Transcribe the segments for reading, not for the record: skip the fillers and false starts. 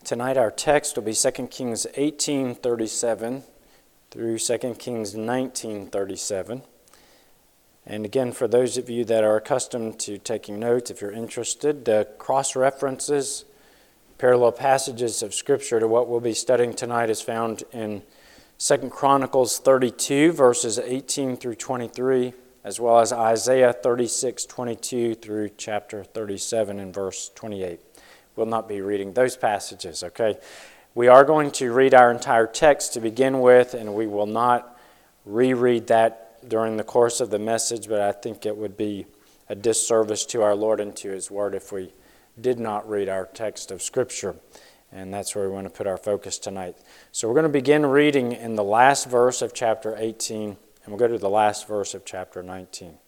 Tonight our text will be 2 Kings 18:37 through 2 Kings 19:37. And again, for those of you that are accustomed to taking notes, if you're interested, the cross-references, parallel passages of Scripture to what we'll be studying tonight is found in 2 Chronicles 32, verses 18 through 23, as well as Isaiah 36:22 through chapter 37 and verse 28. We'll not be reading those passages, okay? We are going to read our entire text to begin with, and we will not reread that during the course of the message, but I think it would be a disservice to our Lord and to His Word if we did not read our text of Scripture. And that's where we want to put our focus tonight. So we're going to begin reading in the last verse of chapter 18, and we'll go to the last verse of chapter 19.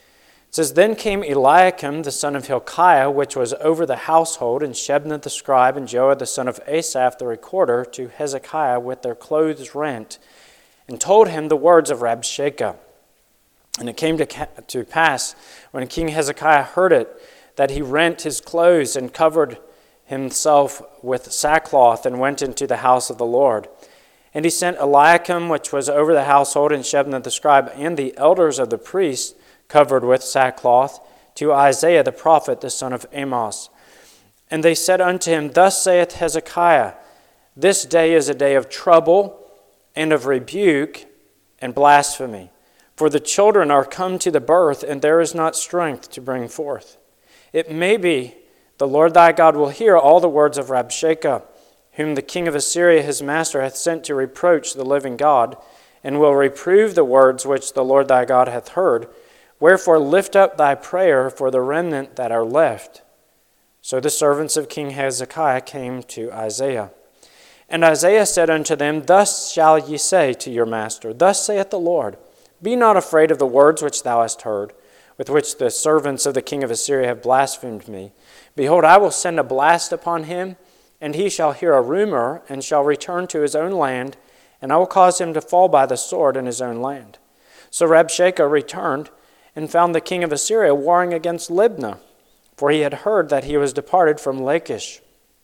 It says, Then came Eliakim, the son of Hilkiah, which was over the household, and Shebna the scribe, and Joah the son of Asaph the recorder, to Hezekiah with their clothes rent, and told him the words of Rabshakeh. And it came to pass, when King Hezekiah heard it, that he rent his clothes and covered himself with sackcloth, and went into the house of the Lord. And he sent Eliakim, which was over the household, and Shebna the scribe, and the elders of the priests, covered with sackcloth, to Isaiah the prophet, the son of Amos. And they said unto him, Thus saith Hezekiah, This day is a day of trouble, and of rebuke, and blasphemy. For the children are come to the birth, and there is not strength to bring forth. It may be the Lord thy God will hear all the words of Rabshakeh, whom the king of Assyria his master hath sent to reproach the living God, and will reprove the words which the Lord thy God hath heard. Wherefore lift up thy prayer for the remnant that are left. So the servants of King Hezekiah came to Isaiah. And Isaiah said unto them, Thus shall ye say to your master, Thus saith the Lord, Be not afraid of the words which thou hast heard, with which the servants of the king of Assyria have blasphemed me. Behold, I will send a blast upon him, and he shall hear a rumor, and shall return to his own land, and I will cause him to fall by the sword in his own land. So Rabshakeh returned, and found the king of Assyria warring against Libnah, for he had heard that he was departed from Lachish.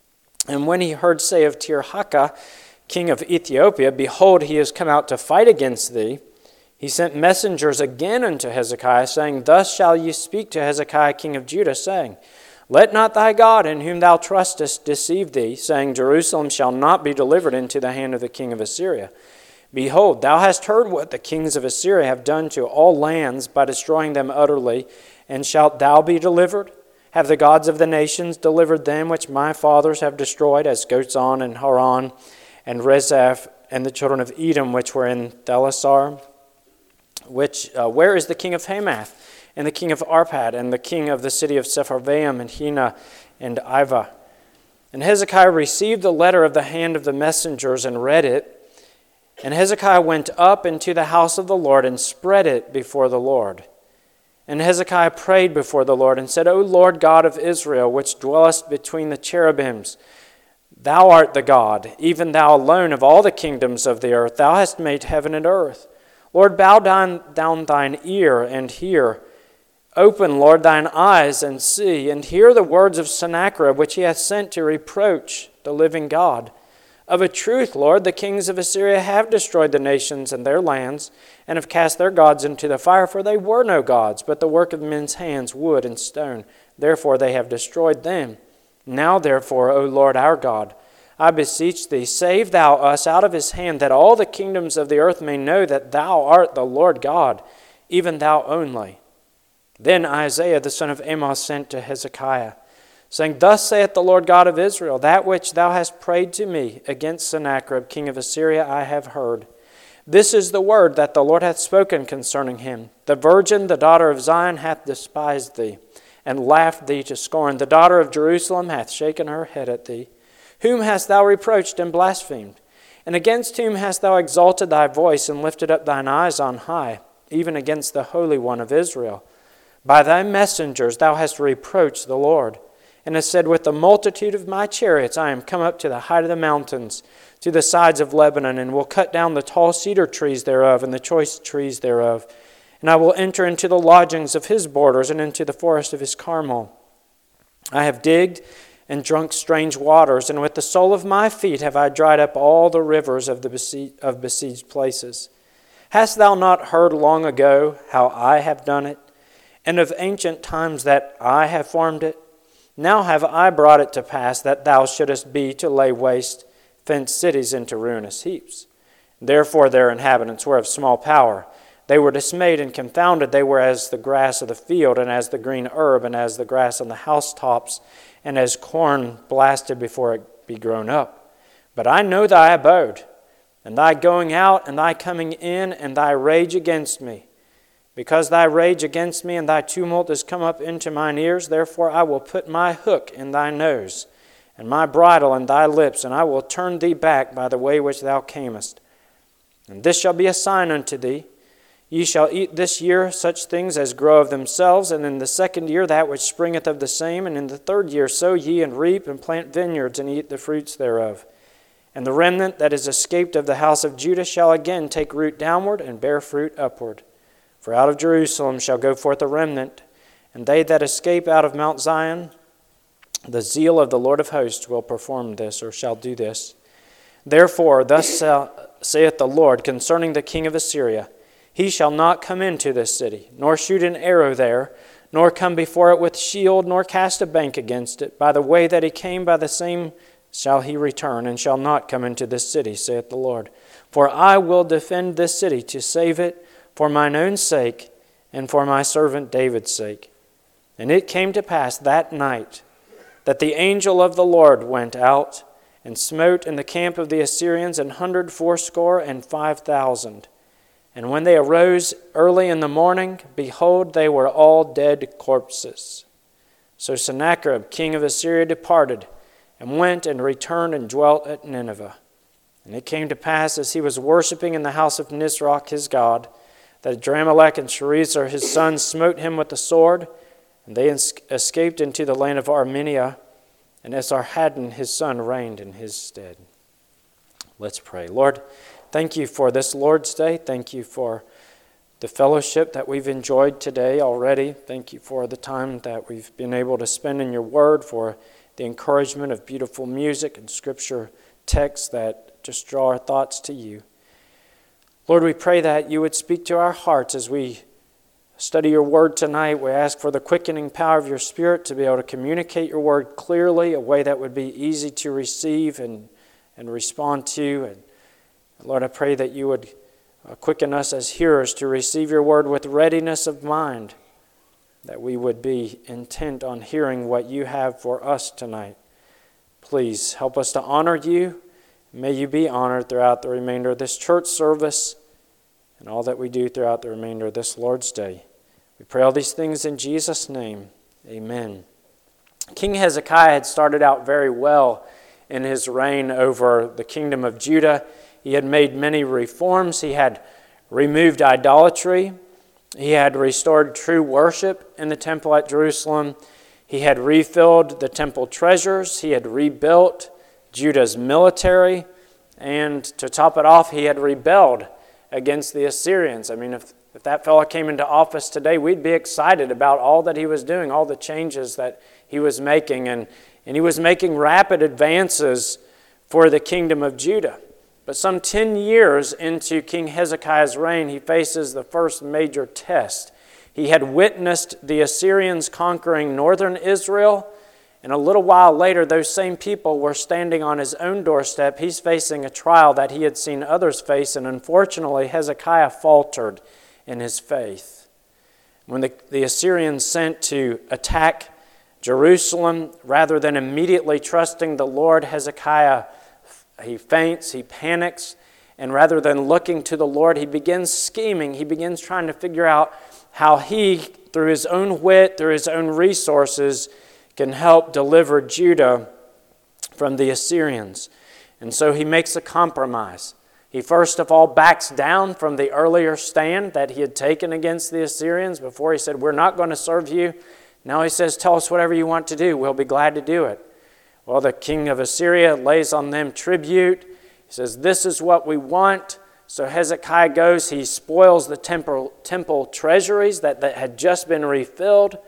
And when he heard say of Tirhakah, king of Ethiopia, Behold, he is come out to fight against thee, he sent messengers again unto Hezekiah, saying, Thus shall ye speak to Hezekiah king of Judah, saying, Let not thy God, in whom thou trustest, deceive thee, saying, Jerusalem shall not be delivered into the hand of the king of Assyria. Behold, thou hast heard what the kings of Assyria have done to all lands by destroying them utterly, and shalt thou be delivered? Have the gods of the nations delivered them which my fathers have destroyed, as Gozan and Haran and Rezeph and the children of Edom which were in Thelasar? Where is the king of Hamath, and the king of Arpad, and the king of the city of Sepharvaim, and Hena, and Ivah? And Hezekiah received the letter of the hand of the messengers, and read it. And Hezekiah went up into the house of the Lord, and spread it before the Lord. And Hezekiah prayed before the Lord, and said, O Lord God of Israel, which dwellest between the cherubims, Thou art the God, even Thou alone of all the kingdoms of the earth. Thou hast made heaven and earth. Lord, bow down thine ear and hear. Open, Lord, thine eyes and see, and hear the words of Sennacherib, which he hath sent to reproach the living God. Of a truth, Lord, the kings of Assyria have destroyed the nations and their lands, and have cast their gods into the fire, for they were no gods, but the work of men's hands, wood and stone. Therefore they have destroyed them. Now therefore, O Lord our God, I beseech thee, save thou us out of his hand, that all the kingdoms of the earth may know that thou art the Lord God, even thou only. Then Isaiah the son of Amos sent to Hezekiah, saying, Thus saith the Lord God of Israel, That which thou hast prayed to me against Sennacherib, king of Assyria, I have heard. This is the word that the Lord hath spoken concerning him. The virgin, the daughter of Zion, hath despised thee, and laughed thee to scorn. The daughter of Jerusalem hath shaken her head at thee. Whom hast thou reproached and blasphemed? And against whom hast thou exalted thy voice, and lifted up thine eyes on high, even against the Holy One of Israel? By thy messengers thou hast reproached the Lord, and hast said, With the multitude of my chariots I am come up to the height of the mountains, to the sides of Lebanon, and will cut down the tall cedar trees thereof, and the choice trees thereof. And I will enter into the lodgings of his borders, and into the forest of his Carmel. I have digged, and drunk strange waters, and with the sole of my feet have I dried up all the rivers of besieged places. Hast thou not heard long ago how I have done it, and of ancient times that I have formed it? Now have I brought it to pass that thou shouldest be to lay waste fenced cities into ruinous heaps. Therefore their inhabitants were of small power. They were dismayed and confounded. They were as the grass of the field, and as the green herb, and as the grass on the housetops, and as corn blasted before it be grown up. But I know thy abode, and thy going out, and thy coming in, and thy rage against me. Because thy rage against me and thy tumult is come up into mine ears, therefore I will put my hook in thy nose, and my bridle in thy lips, and I will turn thee back by the way which thou camest. And this shall be a sign unto thee. Ye shall eat this year such things as grow of themselves, and in the second year that which springeth of the same, and in the third year sow ye and reap and plant vineyards and eat the fruits thereof. And the remnant that is escaped of the house of Judah shall again take root downward and bear fruit upward. For out of Jerusalem shall go forth a remnant, and they that escape out of Mount Zion, the zeal of the Lord of hosts will perform this, or shall do this. Therefore thus saith the Lord concerning the king of Assyria, He shall not come into this city, nor shoot an arrow there, nor come before it with shield, nor cast a bank against it. By the way that he came, by the same shall he return, and shall not come into this city, saith the Lord. For I will defend this city to save it for mine own sake, and for my servant David's sake. And it came to pass that night that the angel of the Lord went out, and smote in the camp of the Assyrians 185,000. And when they arose early in the morning, behold, they were all dead corpses. So Sennacherib, king of Assyria, departed, and went and returned and dwelt at Nineveh. And it came to pass, as he was worshipping in the house of Nisroch his god, that Adrammelech and Sharezer his sons smote him with the sword, and they escaped into the land of Armenia, and Esarhaddon his son reigned in his stead. Let's pray. Lord, thank you for this Lord's Day. Thank you for the fellowship that we've enjoyed today already. Thank you for the time that we've been able to spend in your word, for the encouragement of beautiful music and scripture texts that just draw our thoughts to you. Lord, we pray that you would speak to our hearts as we study your word tonight. We ask for the quickening power of your Spirit to be able to communicate your word clearly, a way that would be easy to receive and respond to. And Lord, I pray that you would quicken us as hearers to receive your word with readiness of mind, that we would be intent on hearing what you have for us tonight. Please help us to honor you. May you be honored throughout the remainder of this church service and all that we do throughout the remainder of this Lord's Day. We pray all these things in Jesus' name. Amen. King Hezekiah had started out very well in his reign over the kingdom of Judah. He had made many reforms. He had removed idolatry. He had restored true worship in the temple at Jerusalem. He had refilled the temple treasures. He had rebuilt Judah's military. And to top it off, he had rebelled against the Assyrians. I mean, if that fellow came into office today, we'd be excited about all that he was doing, all the changes that he was making. And he was making rapid advances for the kingdom of Judah. But some 10 years into King Hezekiah's reign, he faces the first major test. He had witnessed the Assyrians conquering northern Israel, and a little while later, those same people were standing on his own doorstep. He's facing a trial that he had seen others face, and unfortunately, Hezekiah faltered in his faith. When the Assyrians sent to attack Jerusalem, rather than immediately trusting the Lord, Hezekiah, he faints, he panics, and rather than looking to the Lord, he begins scheming. He begins trying to figure out how he, through his own wit, through his own resources, can help deliver Judah from the Assyrians. And so he makes a compromise. He first of all backs down from the earlier stand that he had taken against the Assyrians. Before he said, we're not going to serve you. Now he says, tell us whatever you want to do. We'll be glad to do it. Well, the king of Assyria lays on them tribute. He says, this is what we want. So Hezekiah goes, he spoils the temple treasuries that had just been refilled.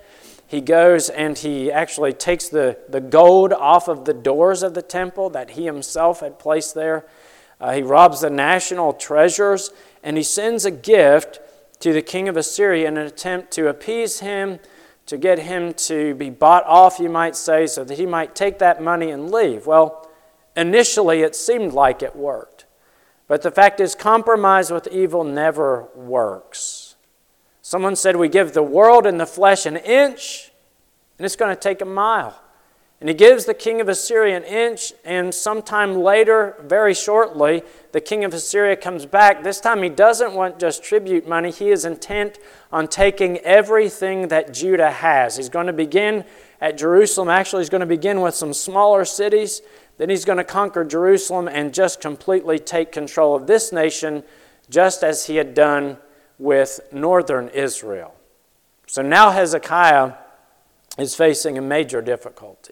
he goes and he actually takes the gold off of the doors of the temple that he himself had placed there. He robs the national treasures, and he sends a gift to the king of Assyria in an attempt to appease him, to get him to be bought off, you might say, so that he might take that money and leave. Well, initially it seemed like it worked. But the fact is, compromise with evil never works. Someone said we give the world and the flesh an inch, and it's going to take a mile. And he gives the king of Assyria an inch, and sometime later, very shortly, the king of Assyria comes back. This time he doesn't want just tribute money. He is intent on taking everything that Judah has. He's going to begin at Jerusalem. Actually, he's going to begin with some smaller cities. Then he's going to conquer Jerusalem and just completely take control of this nation, just as he had done with northern Israel. So now Hezekiah is facing a major difficulty.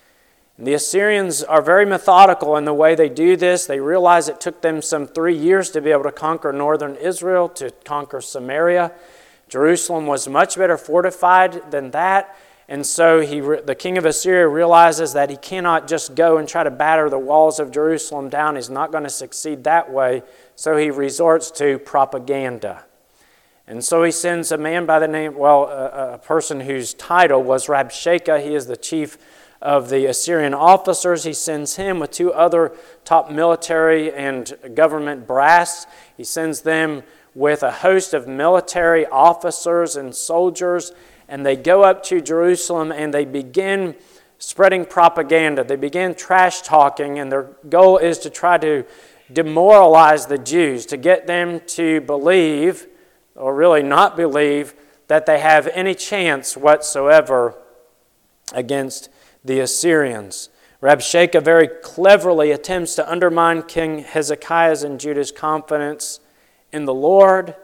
And the Assyrians are very methodical in the way they do this. They realize it took them some 3 years to be able to conquer northern Israel, to conquer Samaria. Jerusalem was much better fortified than that. And so the king of Assyria realizes that he cannot just go and try to batter the walls of Jerusalem down. He's not going to succeed that way. So he resorts to propaganda. And so he sends a man by the name, a person whose title was Rabshakeh. He is the chief of the Assyrian officers. He sends him with 2 other top military and government brass. He sends them with a host of military officers and soldiers, and they go up to Jerusalem and they begin spreading propaganda. They begin trash talking, and their goal is to try to demoralize the Jews, to get them to believe, or really not believe, that they have any chance whatsoever against the Assyrians. Rabshakeh very cleverly attempts to undermine King Hezekiah's and Judah's confidence in the Lord,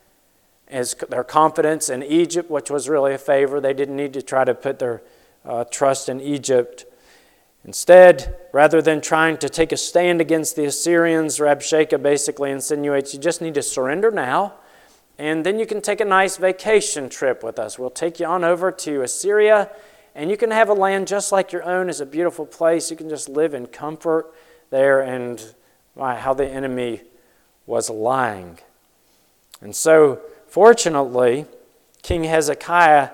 as their confidence in Egypt, which was really a favor. They didn't need to try to put their trust in Egypt. Instead, rather than trying to take a stand against the Assyrians, Rabshakeh basically insinuates you just need to surrender now, and then you can take a nice vacation trip with us. We'll take you on over to Assyria, and you can have a land just like your own. It's a beautiful place. You can just live in comfort there. And how the enemy was lying. And so, fortunately, King Hezekiah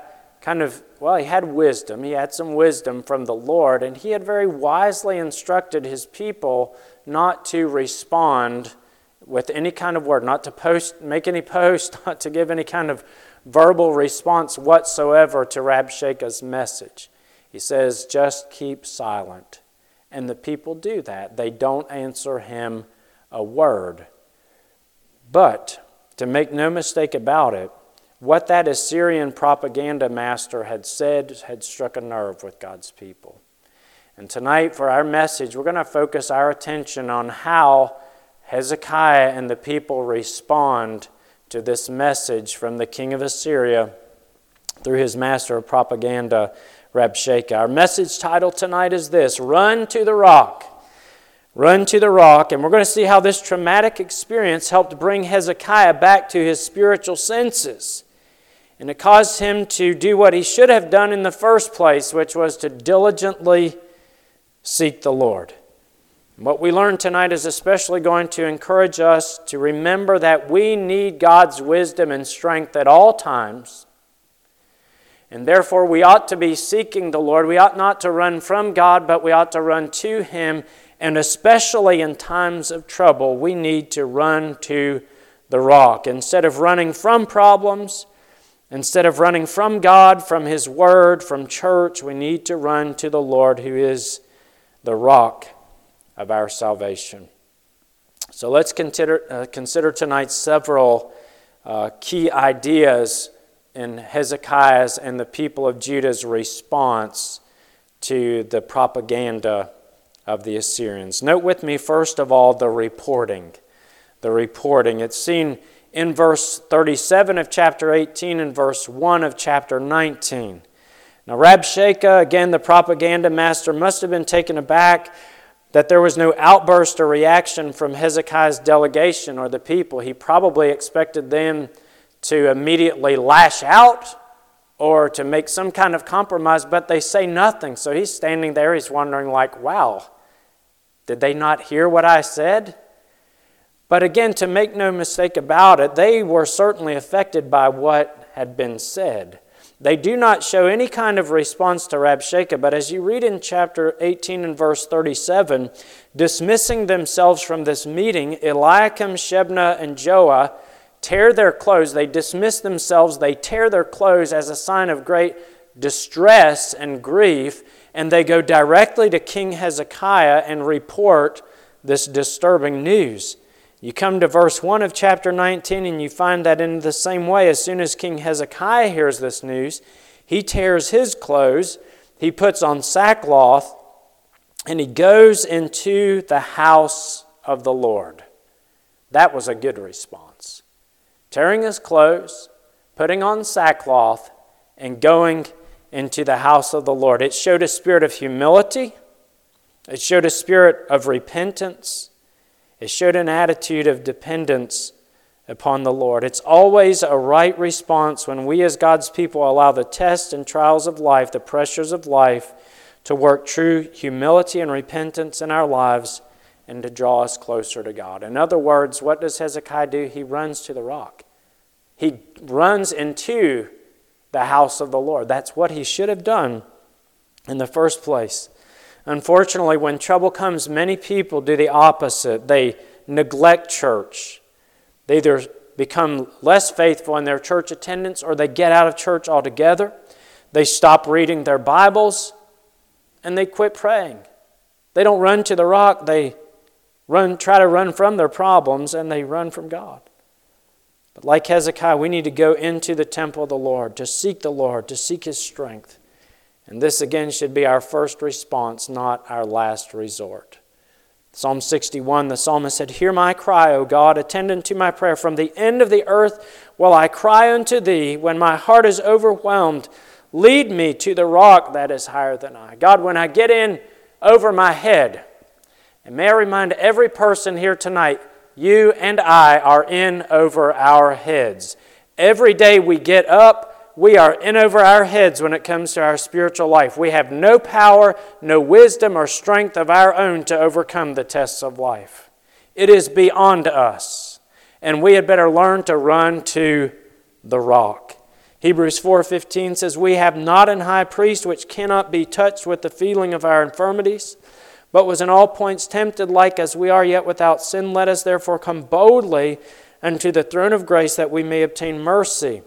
he had wisdom. He had some wisdom from the Lord, and he had very wisely instructed his people not to respond with any kind of word, not to make any post, not to give any kind of verbal response whatsoever to Rabshakeh's message. He says, just keep silent. And the people do that. They don't answer him a word. But, to make no mistake about it, what that Assyrian propaganda master had said had struck a nerve with God's people. And tonight, for our message, we're going to focus our attention on how Hezekiah and the people respond to this message from the king of Assyria through his master of propaganda, Rabshakeh. Our message title tonight is this: Run to the Rock. Run to the rock. And we're going to see how this traumatic experience helped bring Hezekiah back to his spiritual senses. And it caused him to do what he should have done in the first place, which was to diligently seek the Lord. And what we learn tonight is especially going to encourage us to remember that we need God's wisdom and strength at all times. And therefore we ought to be seeking the Lord. We ought not to run from God, but we ought to run to Him. And especially in times of trouble, we need to run to the rock. Instead of running from problems, instead of running from God, from His Word, from church, we need to run to the Lord, who is the rock of our salvation. So let's consider tonight several key ideas in Hezekiah's and the people of Judah's response to the propaganda of the Assyrians. Note with me, first of all, the reporting. The reporting. It's seen in verse 37 of chapter 18 and verse 1 of chapter 19. Now Rabshakeh, again the propaganda master, must have been taken aback that there was no outburst or reaction from Hezekiah's delegation or the people. He probably expected them to immediately lash out or to make some kind of compromise, but they say nothing. So he's standing there, he's wondering like, wow, did they not hear what I said? But again, to make no mistake about it, they were certainly affected by what had been said. They do not show any kind of response to Rabshakeh, but as you read in chapter 18 and verse 37, dismissing themselves from this meeting, Eliakim, Shebna, and Joah tear their clothes. They dismiss themselves, they tear their clothes as a sign of great distress and grief, and they go directly to King Hezekiah and report this disturbing news. You come to verse 1 of chapter 19 and you find that in the same way, as soon as King Hezekiah hears this news, he tears his clothes, he puts on sackcloth, and he goes into the house of the Lord. That was a good response. Tearing his clothes, putting on sackcloth, and going into the house of the Lord. It showed a spirit of humility. It showed a spirit of repentance. It showed an attitude of dependence upon the Lord. It's always a right response when we as God's people allow the tests and trials of life, the pressures of life, to work true humility and repentance in our lives and to draw us closer to God. In other words, what does Hezekiah do? He runs to the rock. He runs into the house of the Lord. That's what he should have done in the first place. Unfortunately, when trouble comes, many people do the opposite. They neglect church. They either become less faithful in their church attendance or they get out of church altogether. They stop reading their Bibles and they quit praying. They don't run to the rock. They try to run from their problems and they run from God. But like Hezekiah, we need to go into the temple of the Lord, to seek the Lord, to seek His strength. And this again should be our first response, not our last resort. Psalm 61, the psalmist said, "Hear my cry, O God, attend unto my prayer. From the end of the earth will I cry unto Thee. When my heart is overwhelmed, lead me to the rock that is higher than I." God, when I get in over my head, and may I remind every person here tonight, you and I are in over our heads. Every day we get up, we are in over our heads when it comes to our spiritual life. We have no power, no wisdom or strength of our own to overcome the tests of life. It is beyond us, and we had better learn to run to the rock. Hebrews 4:15 says, "We have not an high priest which cannot be touched with the feeling of our infirmities, but was in all points tempted like as we are, yet without sin. Let us therefore come boldly unto the throne of grace, that we may obtain mercy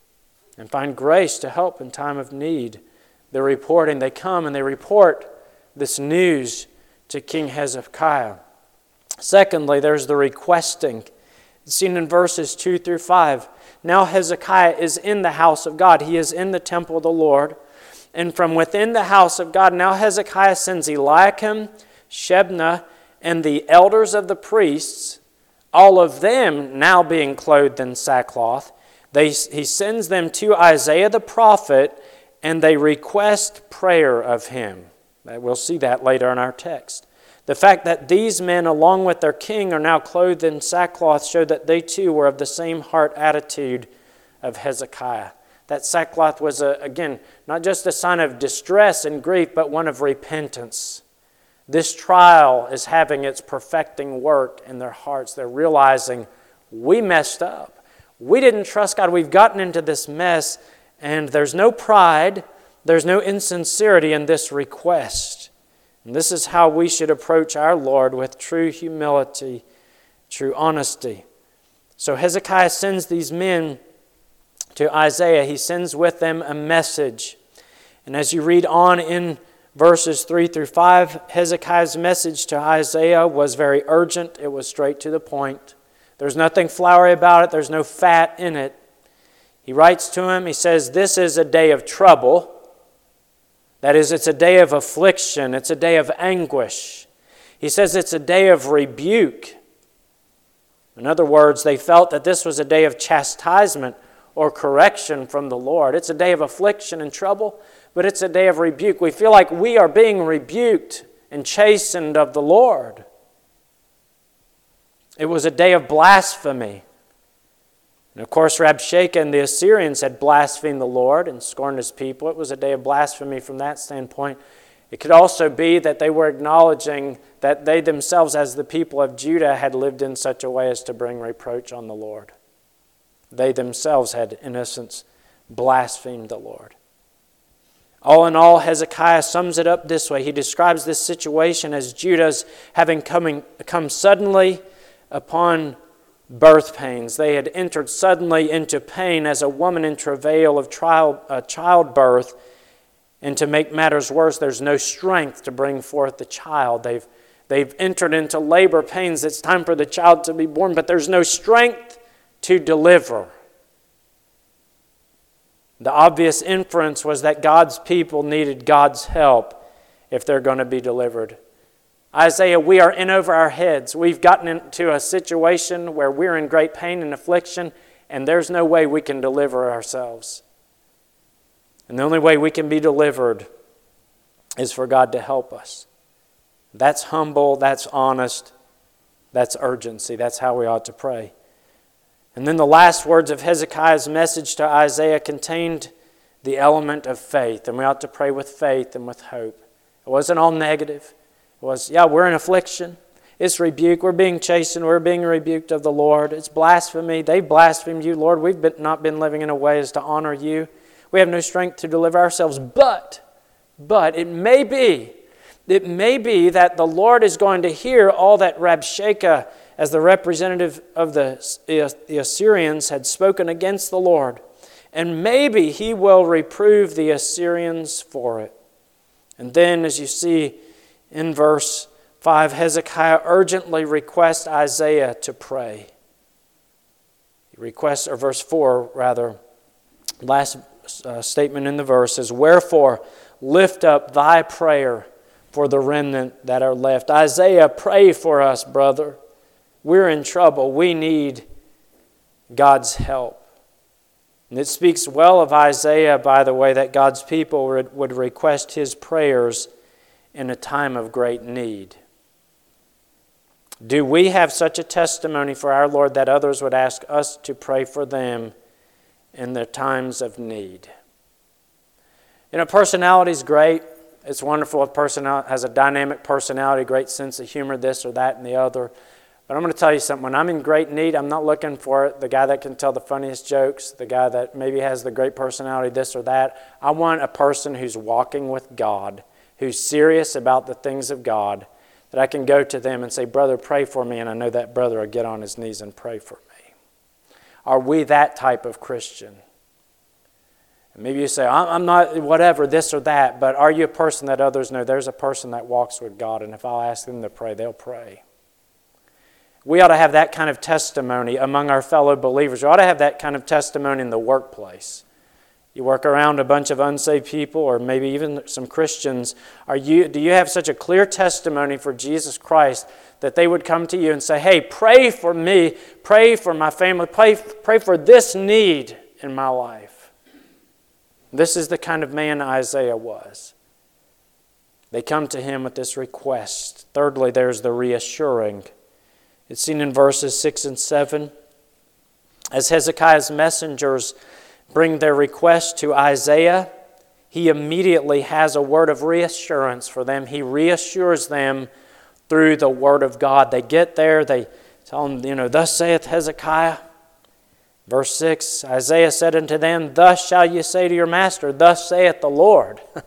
and find grace to help in time of need." They're reporting, they come and they report this news to King Hezekiah. Secondly, there's the requesting. It's seen in verses 2 through 5. Now Hezekiah is in the house of God. He is in the temple of the Lord. And from within the house of God, now Hezekiah sends Eliakim, Shebna, and the elders of the priests, all of them now being clothed in sackcloth. He sends them to Isaiah the prophet, and they request prayer of him. We'll see that later in our text. The fact that these men, along with their king, are now clothed in sackcloth showed that they too were of the same heart attitude of Hezekiah. That sackcloth was, again, not just a sign of distress and grief, but one of repentance. This trial is having its perfecting work in their hearts. They're realizing, we messed up. We didn't trust God. We've gotten into this mess, and there's no pride, there's no insincerity in this request. And this is how we should approach our Lord, with true humility, true honesty. So Hezekiah sends these men to Isaiah. He sends with them a message. And as you read on in verses 3 through 5, Hezekiah's message to Isaiah was very urgent. It was straight to the point. There's nothing flowery about it. There's no fat in it. He writes to him, he says, "This is a day of trouble." That is, it's a day of affliction. It's a day of anguish. He says it's a day of rebuke. In other words, they felt that this was a day of chastisement or correction from the Lord. It's a day of affliction and trouble, but it's a day of rebuke. We feel like we are being rebuked and chastened of the Lord. It was a day of blasphemy. And of course, Rabshakeh and the Assyrians had blasphemed the Lord and scorned His people. It was a day of blasphemy from that standpoint. It could also be that they were acknowledging that they themselves, as the people of Judah, had lived in such a way as to bring reproach on the Lord. They themselves had, in essence, blasphemed the Lord. All in all, Hezekiah sums it up this way. He describes this situation as Judah's having come suddenly upon birth pains. They had entered suddenly into pain as a woman in travail of childbirth. And to make matters worse, there's no strength to bring forth the child. They've entered into labor pains. It's time for the child to be born, but there's no strength to deliver. The obvious inference was that God's people needed God's help if they're going to be delivered. Isaiah, we are in over our heads. We've gotten into a situation where we're in great pain and affliction, and there's no way we can deliver ourselves. And the only way we can be delivered is for God to help us. That's humble, that's honest, that's urgency. That's how we ought to pray. And then the last words of Hezekiah's message to Isaiah contained the element of faith. And we ought to pray with faith and with hope. It wasn't all negative. It was, we're in affliction. It's rebuke. We're being chastened. We're being rebuked of the Lord. It's blasphemy. They blasphemed you, Lord. We've not been living in a way as to honor you. We have no strength to deliver ourselves. But it may be that the Lord is going to hear all that Rabshakeh, as the representative of the Assyrians, had spoken against the Lord. And maybe He will reprove the Assyrians for it. And then, as you see in verse 5, Hezekiah urgently requests Isaiah to pray. He requests, or verse 4 rather, last statement in the verse is, "Wherefore lift up thy prayer for the remnant that are left." Isaiah, pray for us, brother. We're in trouble. We need God's help. And it speaks well of Isaiah, by the way, that God's people would request his prayers in a time of great need. Do we have such a testimony for our Lord that others would ask us to pray for them in their times of need? Personality is great. It's wonderful. A person has a dynamic personality, great sense of humor, this or that and the other. But I'm going to tell you something. When I'm in great need, I'm not looking for the guy that can tell the funniest jokes, the guy that maybe has the great personality, this or that. I want a person who's walking with God, who's serious about the things of God, that I can go to them and say, "Brother, pray for me," and I know that brother will get on his knees and pray for me. Are we that type of Christian? And maybe you say, "I'm not whatever, this or that," but are you a person that others know there's a person that walks with God, and if I'll ask them to pray, they'll pray? We ought to have that kind of testimony among our fellow believers. We ought to have that kind of testimony in the workplace. You work around a bunch of unsaved people, or maybe even some Christians. Do you have such a clear testimony for Jesus Christ that they would come to you and say, "Hey, pray for me, pray for my family, pray for this need in my life"? This is the kind of man Isaiah was. They come to him with this request. Thirdly, there's the reassuring. It's seen in verses 6 and 7. As Hezekiah's messengers bring their request to Isaiah, he immediately has a word of reassurance for them. He reassures them through the word of God. They get there, they tell them, "Thus saith Hezekiah." Verse 6, Isaiah said unto them, "Thus shall you say to your master, thus saith the Lord." And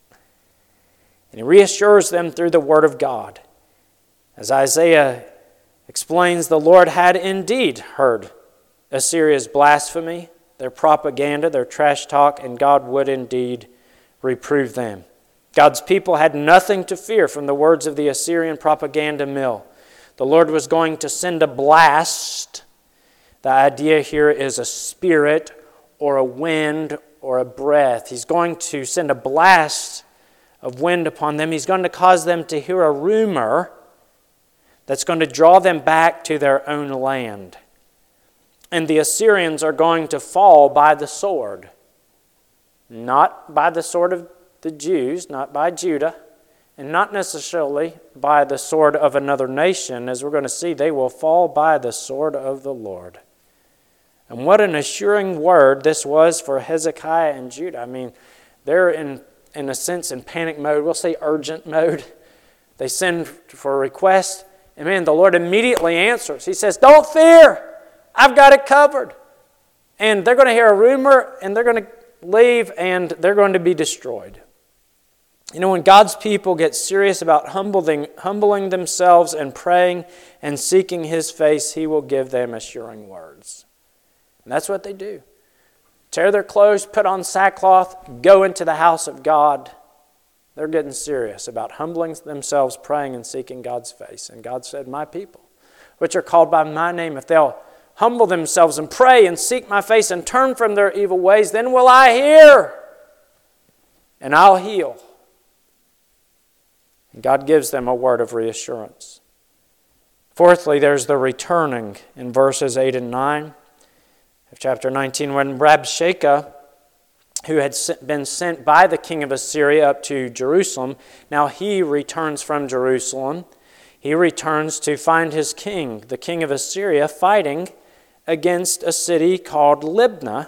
he reassures them through the word of God. As Isaiah explains, the Lord had indeed heard Assyria's blasphemy, their propaganda, their trash talk, and God would indeed reprove them. God's people had nothing to fear from the words of the Assyrian propaganda mill. The Lord was going to send a blast. The idea here is a spirit or a wind or a breath. He's going to send a blast of wind upon them. He's going to cause them to hear a rumor that's going to draw them back to their own land. And the Assyrians are going to fall by the sword. Not by the sword of the Jews, not by Judah, and not necessarily by the sword of another nation. As we're going to see, they will fall by the sword of the Lord. And what an assuring word this was for Hezekiah and Judah. I mean, they're in a sense in panic mode. We'll say urgent mode. They send for a request, and man, the Lord immediately answers. He says, don't fear, I've got it covered. And they're going to hear a rumor, and they're going to leave, and they're going to be destroyed. You know, when God's people get serious about humbling themselves and praying and seeking His face, He will give them assuring words. And that's what they do. Tear their clothes, put on sackcloth, go into the house of God. They're getting serious about humbling themselves, praying and seeking God's face. And God said, my people, which are called by my name, if they'll humble themselves and pray and seek my face and turn from their evil ways, then will I hear and I'll heal. And God gives them a word of reassurance. Fourthly, there's the returning in verses 8 and 9 of chapter 19, when Rabshakeh, who had been sent by the king of Assyria up to Jerusalem, now he returns from Jerusalem. He returns to find his king, the king of Assyria, fighting against a city called Libnah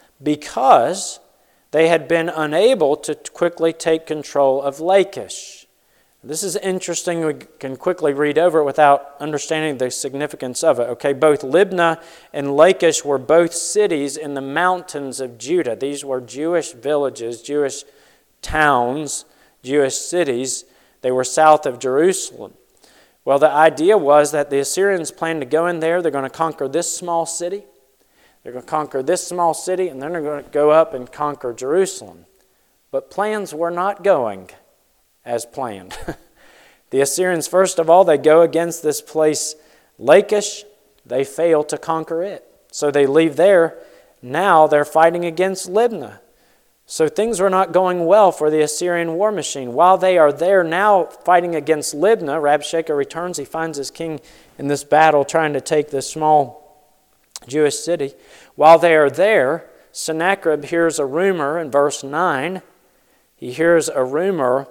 because they had been unable to quickly take control of Lachish. This is interesting. We can quickly read over it without understanding the significance of it. Okay, both Libnah and Lachish were both cities in the mountains of Judah. These were Jewish villages, Jewish towns, Jewish cities. They were south of Jerusalem. Well, the idea was that the Assyrians planned to go in there. They're going to conquer this small city. They're going to conquer this small city, and then they're going to go up and conquer Jerusalem. But plans were not going as planned. The Assyrians, first of all, they go against this place, Lachish. They fail to conquer it. So they leave there. Now they're fighting against Libnah. So things were not going well for the Assyrian war machine. While they are there now fighting against Libnah, Rabshakeh returns. He finds his king in this battle trying to take this small Jewish city. While they are there, Sennacherib hears a rumor in verse 9. He hears a rumor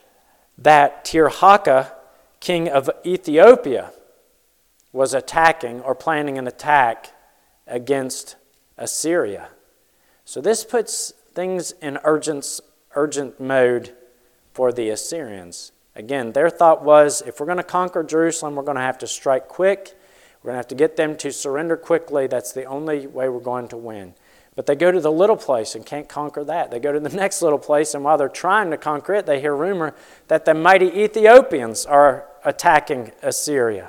that Tirhakah, king of Ethiopia, was attacking or planning an attack against Assyria. So this puts things in urgent mode for the Assyrians. Again, their thought was, if we're going to conquer Jerusalem, we're going to have to strike quick. We're going to have to get them to surrender quickly. That's the only way we're going to win. But they go to the little place and can't conquer that. They go to the next little place, and while they're trying to conquer it, they hear rumor that the mighty Ethiopians are attacking Assyria.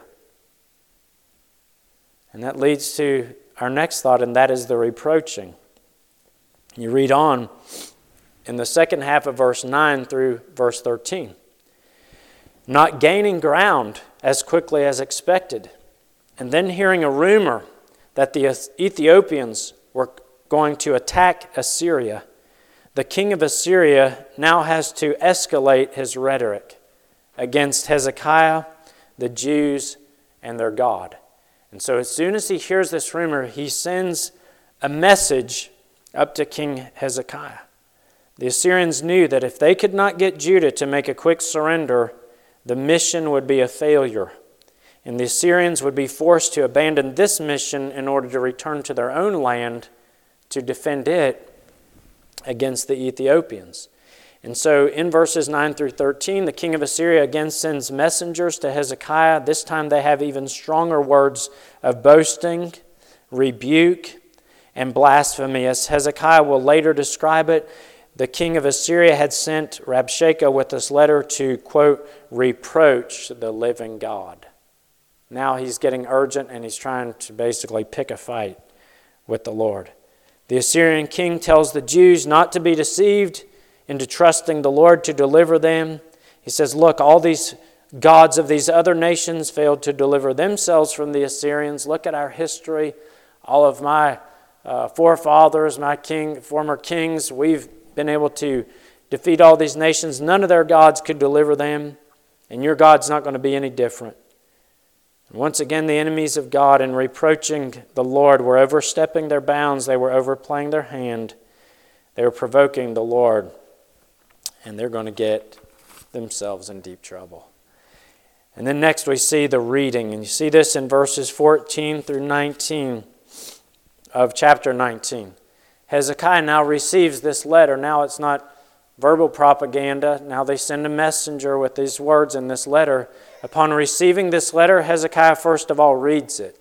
And that leads to our next thought, and that is the reproaching. You read on in the second half of verse 9 through verse 13. Not gaining ground as quickly as expected, and then hearing a rumor that the Ethiopians were going to attack Assyria, the king of Assyria now has to escalate his rhetoric against Hezekiah, the Jews, and their God. And so as soon as he hears this rumor, he sends a message up to King Hezekiah. The Assyrians knew that if they could not get Judah to make a quick surrender, the mission would be a failure. And the Assyrians would be forced to abandon this mission in order to return to their own land to defend it against the Ethiopians. And so in verses 9 through 13, the king of Assyria again sends messengers to Hezekiah. This time they have even stronger words of boasting, rebuke, and blasphemy. As Hezekiah will later describe it, the king of Assyria had sent Rabshakeh with this letter to, quote, reproach the living God. Now he's getting urgent and he's trying to basically pick a fight with the Lord. The Assyrian king tells the Jews not to be deceived into trusting the Lord to deliver them. He says, look, all these gods of these other nations failed to deliver themselves from the Assyrians. Look at our history. All of my forefathers, my former kings, we've been able to defeat all these nations. None of their gods could deliver them, and your God's not going to be any different. And once again, the enemies of God, in reproaching the Lord, were overstepping their bounds. They were overplaying their hand. They were provoking the Lord, and they're going to get themselves in deep trouble. And then next we see the reading, and you see this in verses 14 through 19 of chapter 19. Hezekiah now receives this letter. Now it's not verbal propaganda. Now they send a messenger with these words in this letter. Upon receiving this letter, Hezekiah first of all reads it.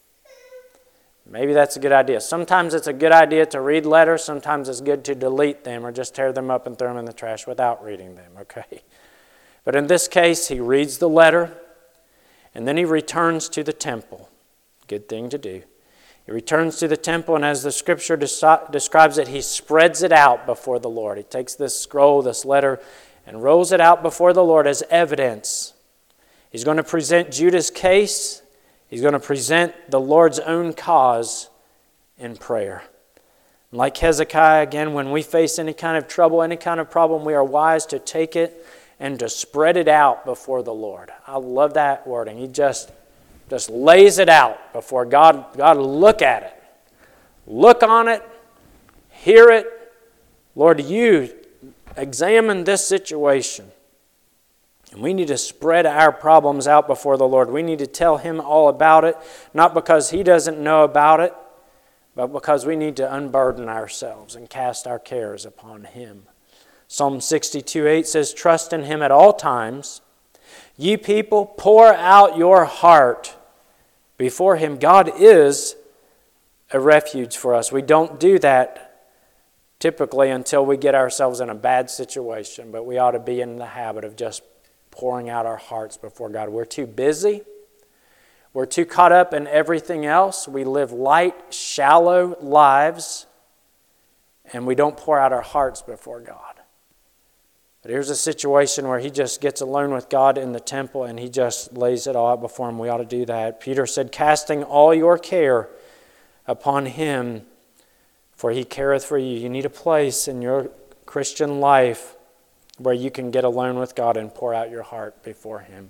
Maybe that's a good idea. Sometimes it's a good idea to read letters. Sometimes it's good to delete them or just tear them up and throw them in the trash without reading them, okay? But in this case, he reads the letter, and then he returns to the temple. Good thing to do. He returns to the temple, and as the Scripture describes it, he spreads it out before the Lord. He takes this scroll, this letter, and rolls it out before the Lord as evidence. He's going to present Judah's case. He's going to present the Lord's own cause in prayer. Like Hezekiah, again, when we face any kind of trouble, any kind of problem, we are wise to take it and to spread it out before the Lord. I love that wording. He just lays it out before God. God, look at it. Look on it. Hear it. Lord, you examine this situation. And we need to spread our problems out before the Lord. We need to tell Him all about it, not because He doesn't know about it, but because we need to unburden ourselves and cast our cares upon Him. Psalm 62:8 says, "Trust in Him at all times. Ye people, pour out your heart before Him." God is a refuge for us. We don't do that typically until we get ourselves in a bad situation, but we ought to be in the habit of just pouring out our hearts before God. We're too busy. We're too caught up in everything else. We live light, shallow lives, and we don't pour out our hearts before God. But here's a situation where he just gets alone with God in the temple and he just lays it all out before Him. We ought to do that. Peter said, "Casting all your care upon Him, for He careth for you." You need a place in your Christian life where you can get alone with God and pour out your heart before Him.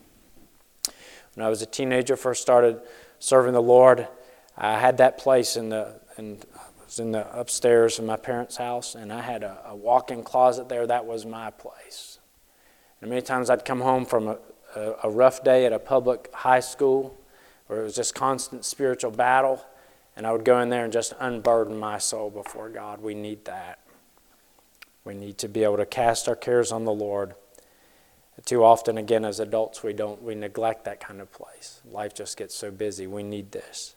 When I was a teenager, first started serving the Lord, I had that place I was in the upstairs in my parents' house, and I had a walk-in closet there. That was my place. And many times I'd come home from a rough day at a public high school where it was just constant spiritual battle, and I would go in there and just unburden my soul before God. We need that. We need to be able to cast our cares on the Lord. Too often, again, as adults, we neglect that kind of place. Life just gets so busy. We need this.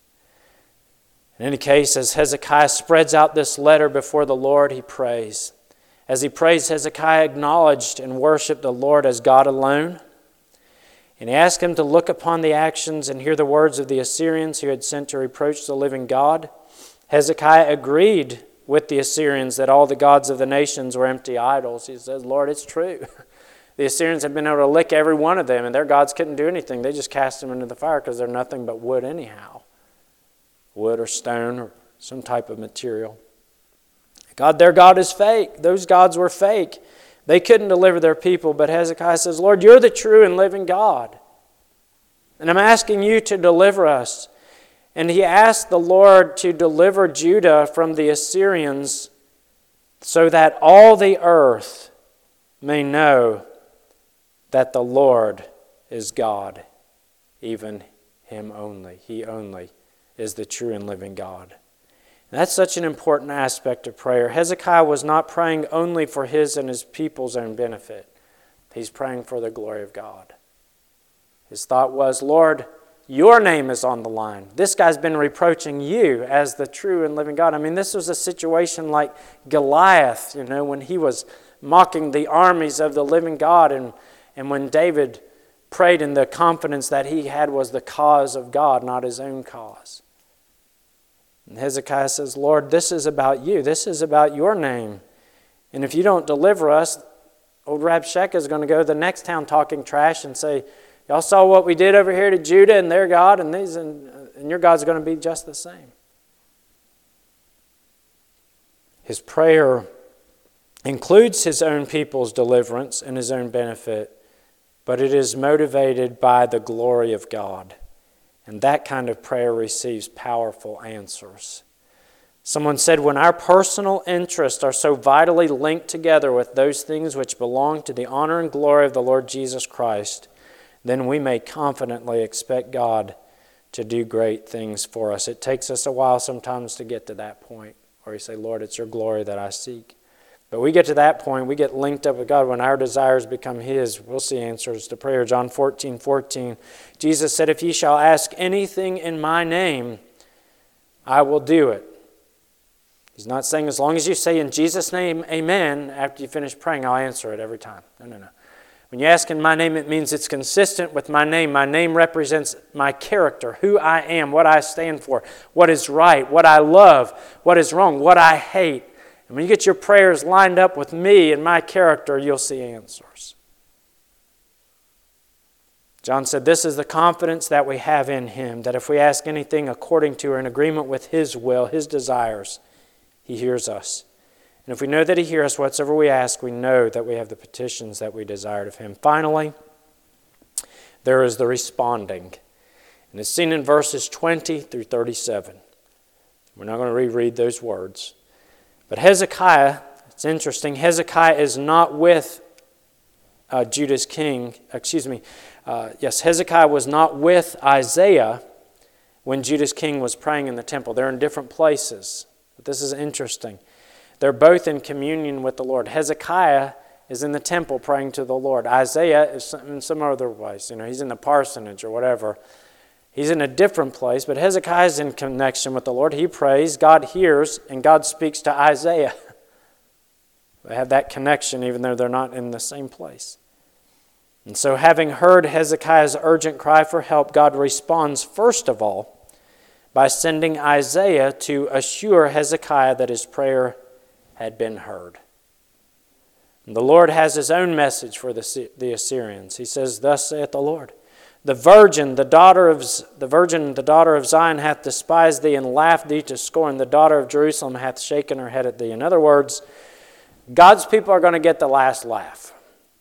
In any case, as Hezekiah spreads out this letter before the Lord, he prays. As he prays, Hezekiah acknowledged and worshiped the Lord as God alone. And he asked Him to look upon the actions and hear the words of the Assyrians who had sent to reproach the living God. Hezekiah agreed with the Assyrians that all the gods of the nations were empty idols. He says, Lord, it's true. The Assyrians had been able to lick every one of them, and their gods couldn't do anything. They just cast them into the fire because they're nothing but wood anyhow. Wood or stone or some type of material. Their God is fake. Those gods were fake. They couldn't deliver their people, but Hezekiah says, Lord, you're the true and living God. And I'm asking you to deliver us. And he asked the Lord to deliver Judah from the Assyrians so that all the earth may know that the Lord is God, even Him only. He only is the true and living God. And that's such an important aspect of prayer. Hezekiah was not praying only for his and his people's own benefit. He's praying for the glory of God. His thought was, Lord, your name is on the line. This guy's been reproaching you as the true and living God. I mean, this was a situation like Goliath, when he was mocking the armies of the living God, and when David prayed in the confidence that he had was the cause of God, not his own cause. And Hezekiah says, Lord, this is about you. This is about your name. And if you don't deliver us, old Rabshakeh is going to go to the next town talking trash and say, y'all saw what we did over here to Judah and their God, and your God's going to be just the same. His prayer includes his own people's deliverance and his own benefit, but it is motivated by the glory of God. And that kind of prayer receives powerful answers. Someone said, when our personal interests are so vitally linked together with those things which belong to the honor and glory of the Lord Jesus Christ, then we may confidently expect God to do great things for us. It takes us a while sometimes to get to that point where we say, Lord, it's your glory that I seek. But we get to that point, we get linked up with God. When our desires become His, we'll see answers to prayer. John 14:14, Jesus said, if ye shall ask anything in my name, I will do it. He's not saying as long as you say in Jesus' name, amen, after you finish praying, I'll answer it every time. No. When you ask in my name, it means it's consistent with my name. My name represents my character, who I am, what I stand for, what is right, what I love, what is wrong, what I hate. And when you get your prayers lined up with me and my character, you'll see answers. John said, this is the confidence that we have in Him, that if we ask anything according to or in agreement with His will, His desires, He hears us. And if we know that He hears us, whatsoever we ask, we know that we have the petitions that we desired of Him. Finally, there is the responding. And it's seen in verses 20 through 37. We're not going to reread those words. But Hezekiah, it's interesting, Hezekiah is not with Judah's king. Hezekiah was not with Isaiah when Judah's king was praying in the temple. They're in different places. But this is interesting. They're both in communion with the Lord. Hezekiah is in the temple praying to the Lord. Isaiah is in some other place. He's in the parsonage or whatever. He's in a different place, but Hezekiah is in connection with the Lord. He prays, God hears, and God speaks to Isaiah. They have that connection even though they're not in the same place. And so having heard Hezekiah's urgent cry for help, God responds first of all by sending Isaiah to assure Hezekiah that his prayer had been heard. And the Lord has His own message for the Assyrians. He says, thus saith the Lord, the virgin, the daughter of Zion hath despised thee and laughed thee to scorn. The daughter of Jerusalem hath shaken her head at thee. In other words, God's people are going to get the last laugh.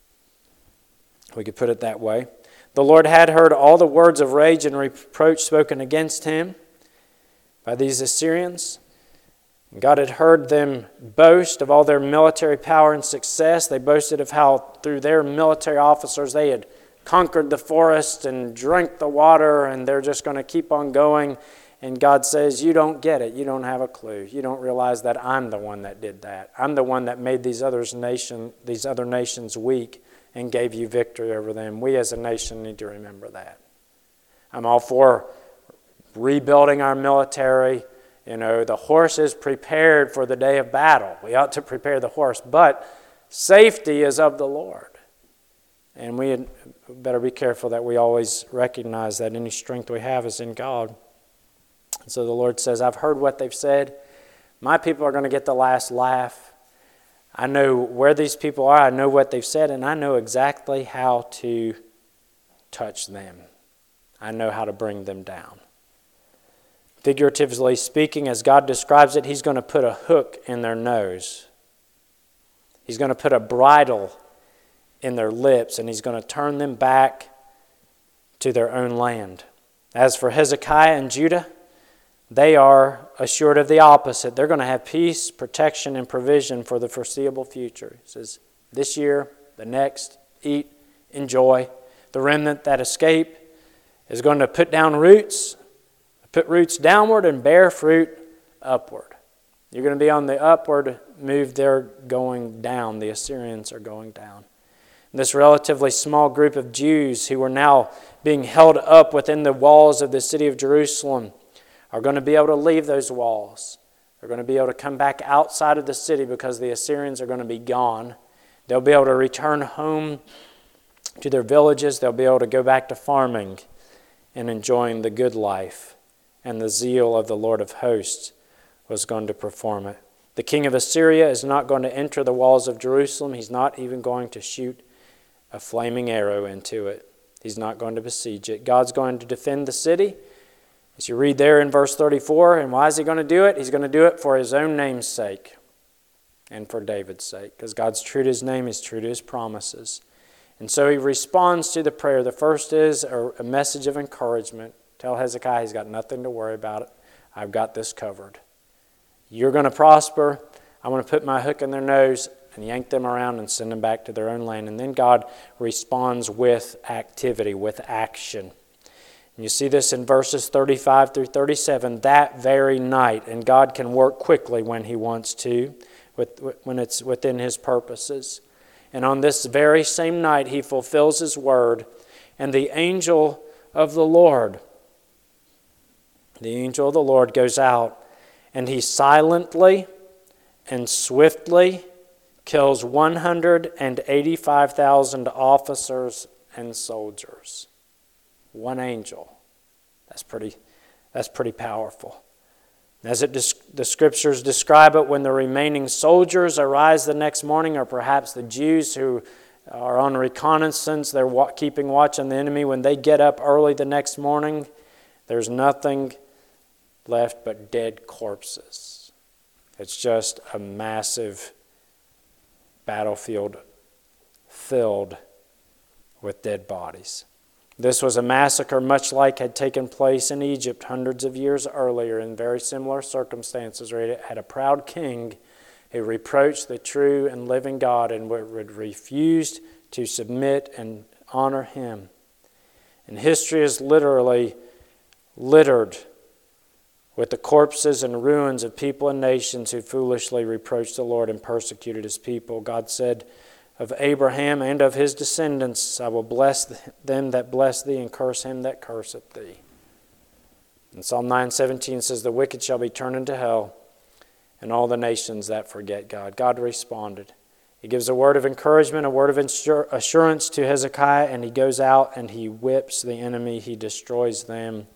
We could put it that way. The Lord had heard all the words of rage and reproach spoken against Him by these Assyrians. God had heard them boast of all their military power and success. They boasted of how through their military officers they had conquered the forest and drank the water, and they're just going to keep on going. And God says, you don't get it. You don't have a clue. You don't realize that I'm the one that did that. I'm the one that made these other nations weak and gave you victory over them. We as a nation need to remember that. I'm all for rebuilding our military. The horse is prepared for the day of battle. We ought to prepare the horse, but safety is of the Lord. And we better be careful that we always recognize that any strength we have is in God. And so the Lord says, I've heard what they've said. My people are going to get the last laugh. I know where these people are. I know what they've said, and I know exactly how to touch them. I know how to bring them down. Figuratively speaking, as God describes it, He's going to put a hook in their nose. He's going to put a bridle in their lips, and He's going to turn them back to their own land. As for Hezekiah and Judah, they are assured of the opposite. They're going to have peace, protection, and provision for the foreseeable future. He says, this year, the next, eat, enjoy. The remnant that escape is going to put roots downward and bear fruit upward. You're going to be on the upward move. They're going down. The Assyrians are going down. And this relatively small group of Jews who were now being held up within the walls of the city of Jerusalem are going to be able to leave those walls. They're going to be able to come back outside of the city because the Assyrians are going to be gone. They'll be able to return home to their villages. They'll be able to go back to farming and enjoying the good life. And the zeal of the Lord of hosts was going to perform it. The king of Assyria is not going to enter the walls of Jerusalem. He's not even going to shoot a flaming arrow into it. He's not going to besiege it. God's going to defend the city. As you read there in verse 34, and why is He going to do it? He's going to do it for His own name's sake and for David's sake, because God's true to His name, He's true to His promises. And so He responds to the prayer. The first is a message of encouragement. Tell Hezekiah he's got nothing to worry about. I've got this covered. You're going to prosper. I'm going to put my hook in their nose and yank them around and send them back to their own land. And then God responds with activity, with action. And you see this in verses 35 through 37, that very night. And God can work quickly when He wants to, when it's within His purposes. And on this very same night, He fulfills His word. And the angel of the Lord goes out, and he silently and swiftly kills 185,000 officers and soldiers. One angel. That's pretty powerful. As the Scriptures describe it, when the remaining soldiers arise the next morning, or perhaps the Jews who are on reconnaissance, they're keeping watch on the enemy, when they get up early the next morning, there's nothing left but dead corpses. It's just a massive battlefield filled with dead bodies. This was a massacre much like had taken place in Egypt hundreds of years earlier in very similar circumstances, where it had a proud king who reproached the true and living God and refused to submit and honor Him. And history is literally littered with the corpses and ruins of people and nations who foolishly reproached the Lord and persecuted His people. God said of Abraham and of his descendants, I will bless them that bless thee and curse him that curseth thee. And Psalm 9:17 says, the wicked shall be turned into hell, and all the nations that forget God. God responded. He gives a word of encouragement, a word of assurance to Hezekiah, and he goes out and he whips the enemy. He destroys them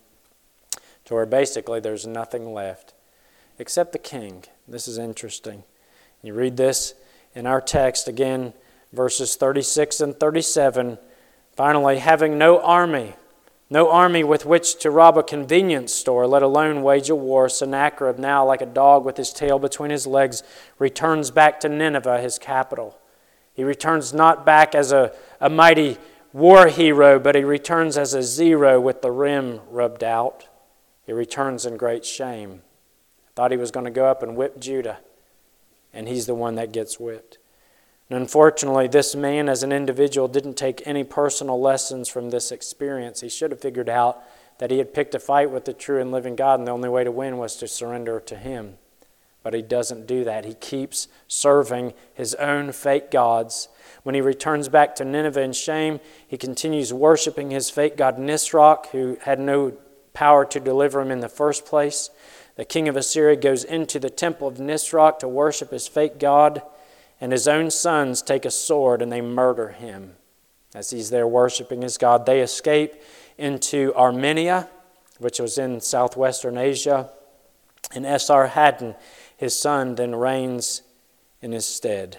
to where basically there's nothing left except the king. This is interesting. You read this in our text again, verses 36 and 37. Finally, having no army with which to rob a convenience store, let alone wage a war, Sennacherib, now like a dog with his tail between his legs, returns back to Nineveh, his capital. He returns not back as a mighty war hero, but he returns as a zero with the rim rubbed out. He returns in great shame. Thought he was going to go up and whip Judah, and he's the one that gets whipped. And unfortunately, this man as an individual didn't take any personal lessons from this experience. He should have figured out that he had picked a fight with the true and living God, and the only way to win was to surrender to Him. But he doesn't do that. He keeps serving his own fake gods. When he returns back to Nineveh in shame, he continues worshiping his fake god Nisroch, who had no power to deliver him in the first place. The king of Assyria goes into the temple of Nisroch to worship his fake god, and his own sons take a sword and they murder him. As he's there worshiping his god, they escape into Armenia, which was in southwestern Asia, and Esarhaddon, his son, then reigns in his stead.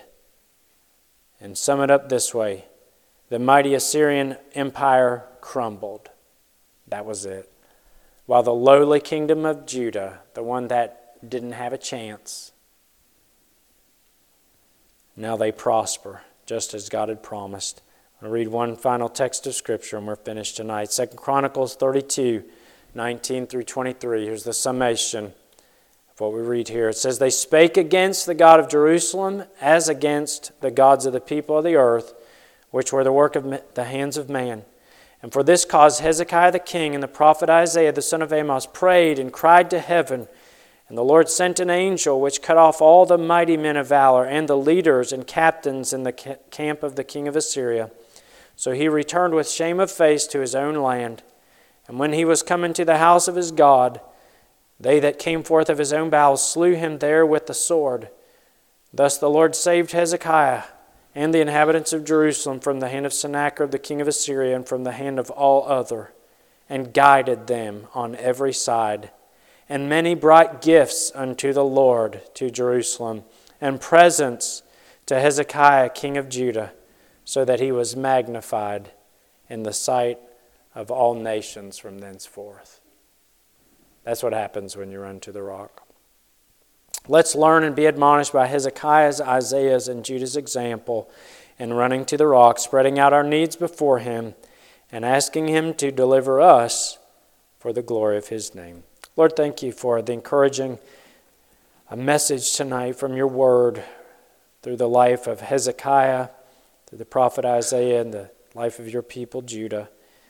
And sum it up this way: the mighty Assyrian empire crumbled. That was it. While the lowly kingdom of Judah, the one that didn't have a chance, now they prosper, just as God had promised. I'll read one final text of Scripture and we're finished tonight. 2 Chronicles 32, 19 through 23. Here's the summation of what we read here. It says, they spake against the God of Jerusalem as against the gods of the people of the earth, which were the work of the hands of man. And for this cause Hezekiah the king and the prophet Isaiah the son of Amos prayed and cried to heaven. And the Lord sent an angel which cut off all the mighty men of valor and the leaders and captains in the camp of the king of Assyria. So he returned with shame of face to his own land. And when he was come into the house of his God, they that came forth of his own bowels slew him there with the sword. Thus the Lord saved Hezekiah and the inhabitants of Jerusalem from the hand of Sennacherib the king of Assyria and from the hand of all other, and guided them on every side. And many brought gifts unto the Lord to Jerusalem, and presents to Hezekiah king of Judah, so that he was magnified in the sight of all nations from thenceforth. That's what happens when you run to the rock. Let's learn and be admonished by Hezekiah's, Isaiah's, and Judah's example in running to the rock, spreading out our needs before Him, and asking Him to deliver us for the glory of His name. Lord, thank You for the encouraging message tonight from Your Word through the life of Hezekiah, through the prophet Isaiah, and the life of Your people, Judah.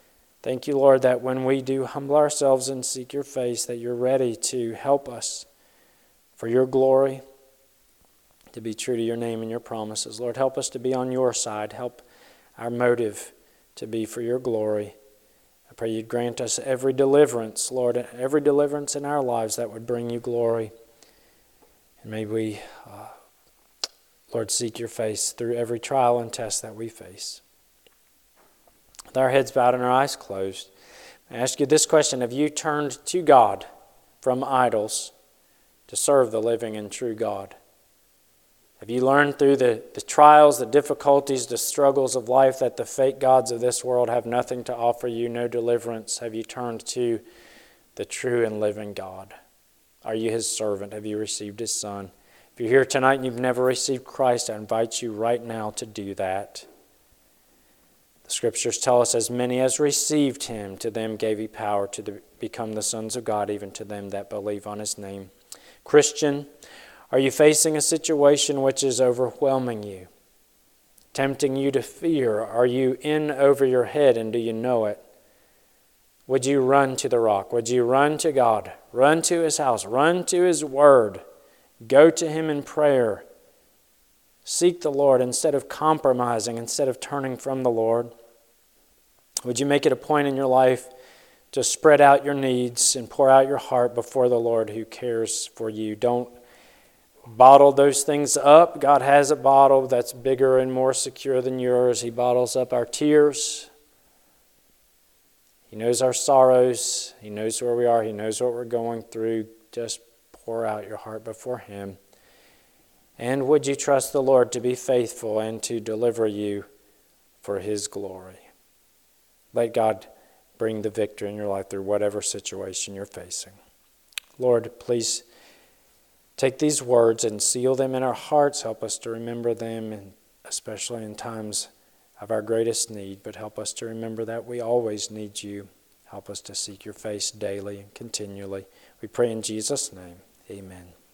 Thank you, Lord, that when we do humble ourselves and seek your face, that you're ready to help us for your glory, to be true to your name and your promises. Lord, help us to be on your side. Help our motive to be for your glory. I pray you'd grant us every deliverance, Lord, every deliverance in our lives that would bring you glory. And may we, Lord, seek your face through every trial and test that we face. With our heads bowed and our eyes closed, I ask you this question: have you turned to God from idols to serve the living and true God? Have you learned through the trials, the difficulties, the struggles of life that the fake gods of this world have nothing to offer you, no deliverance? Have you turned to the true and living God? Are you his servant? Have you received his Son? If you're here tonight and you've never received Christ, I invite you right now to do that. The Scriptures tell us, as many as received him, to them gave he power to become the sons of God, even to them that believe on his name. Christian, are you facing a situation which is overwhelming you, tempting you to fear? Are you in over your head, and do you know it? Would you run to the rock? Would you run to God? Run to his house. Run to his word. Go to him in prayer. Seek the Lord instead of compromising, instead of turning from the Lord. Would you make it a point in your life to spread out your needs and pour out your heart before the Lord who cares for you? Don't bottle those things up. God has a bottle that's bigger and more secure than yours. He bottles up our tears. He knows our sorrows. He knows where we are. He knows what we're going through. Just pour out your heart before him. And would you trust the Lord to be faithful and to deliver you for his glory? Let God bring the victory in your life through whatever situation you're facing. Lord, please take these words and seal them in our hearts. Help us to remember them, and especially in times of our greatest need. But help us to remember that we always need you. Help us to seek your face daily and continually. We pray in Jesus' name. Amen.